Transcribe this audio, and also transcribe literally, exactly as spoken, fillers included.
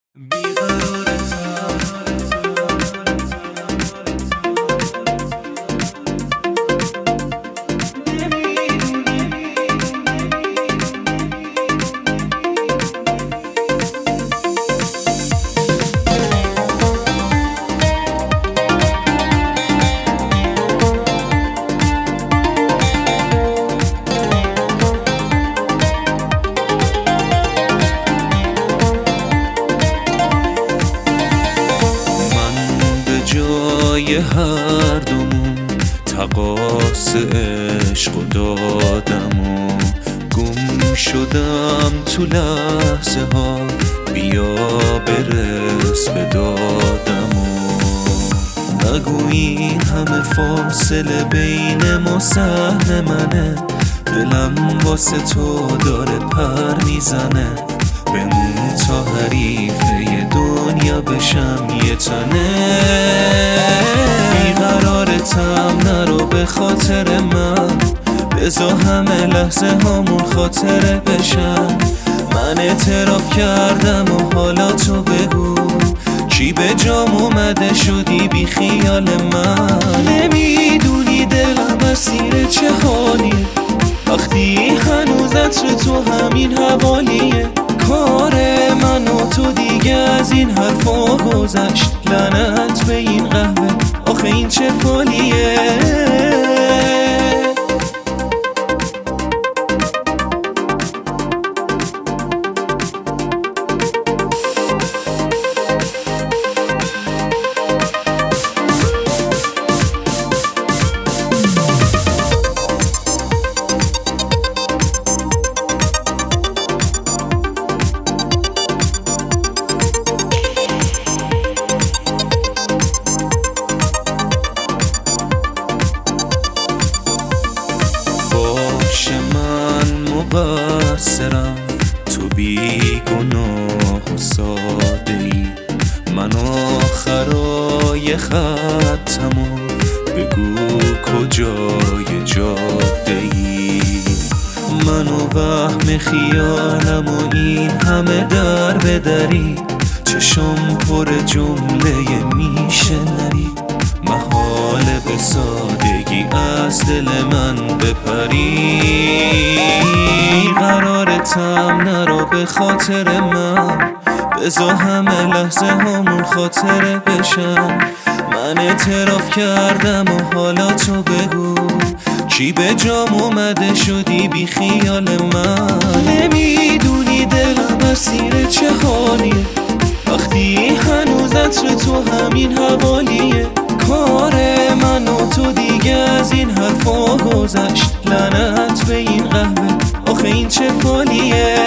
هر دومون تقاص عشق و دادم و گم شدم تو لحظه ها، بیا برس به دادم و نگو این همه فاصله بین ما صحن منه، دلم واسه تو داره پر میزنه، بمون تا حریفه ی دنیا بشم یه تنه. بیقرارتم نرو به خاطر من، بذار همه لحظه هامون خاطره بشن. من اعتراف کردم و حالا تو بگو چی به جام اومده شدی بی خیال من. نمیدونی دلم اسیر چه حالیه وقتی هنوز عطر تو همین حوالیه. کار من و تو دیگه از این حرفا گذشت، لعنت به این قهوه آخه این چه فالیه. من مقصرم تو بی گناه و ساده ای، من آخرای خطم و بگو کجای جاده ای. من و وهم خیالم و این همه در بدری، چشم پر جمله میشه نری، محاله به سادگی از دل من بپری. قرارتم نرو به خاطر من، بذار همه لحظه همون خاطره بشن. من اعتراف کردم و حالا تو بگو چی به جام اومده شدی بی خیال من. نمیدونی دلم اسیر چه حالیه وقتی هنوز عطر تو همین حوالیه. کار من و تو دیگه از این حرفا گذشت، لعنت به این قهوه آخه این چه فالیه.